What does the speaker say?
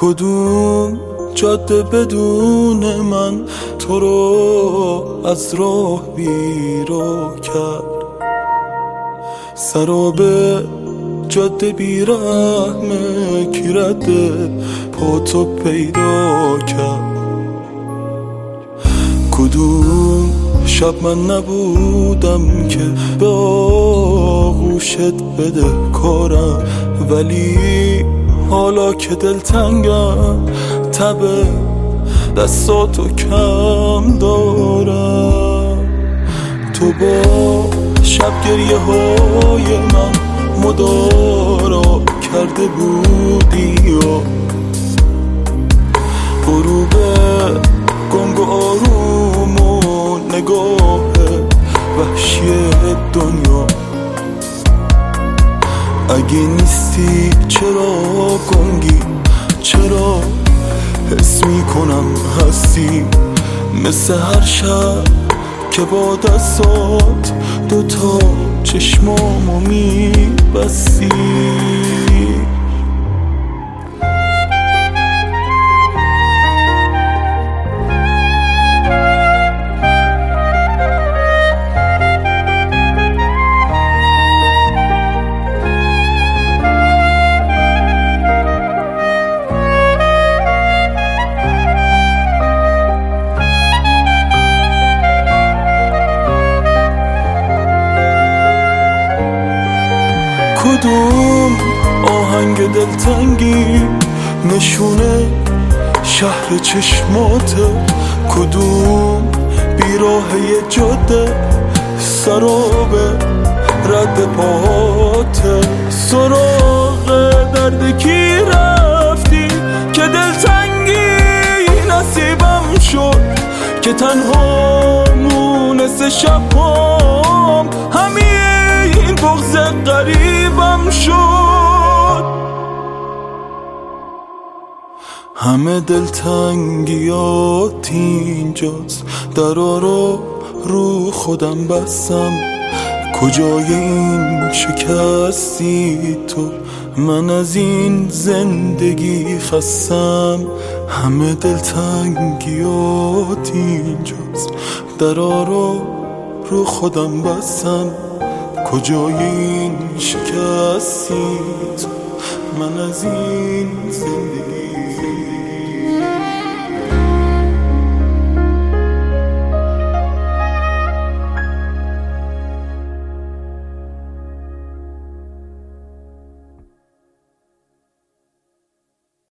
کدوم جاده بدون من تو رو از راه بیرو کرد؟ سرو به جاده بیرحمه کی رده پا تو پیدا کرد؟ کدوم شب من نبودم که به آغوشت بده کارم، ولی حالا که دلتنگم تب دستاتو کم دارم. تو با شب گریه های من مدارا کرده بودی و غروب گنگ و آروم و نگاه وحشی دنیا. اگه نیستی چرا گنگی، چرا حس میکنم هستی مثل هر شب که با دستات دوتا چشمامو میبستی. کدوم آهنگ دلتنگی نشونه شهر چشماته؟ کدوم بیراهه جاده سرابه رد پاته؟ سراغ درد کی رفتی که دلتنگی نصیبم شد، که تنها مونس شبام همین بغض قریبم شد. همه دلتنگیات اینجاست، درا رو خودم بستم. کجای این شکستی تو؟ من از این زندگی خستم. همه دلتنگیات اینجاست، درا رو خودم بستم. کجای این شکستی تو؟ من از این زندگی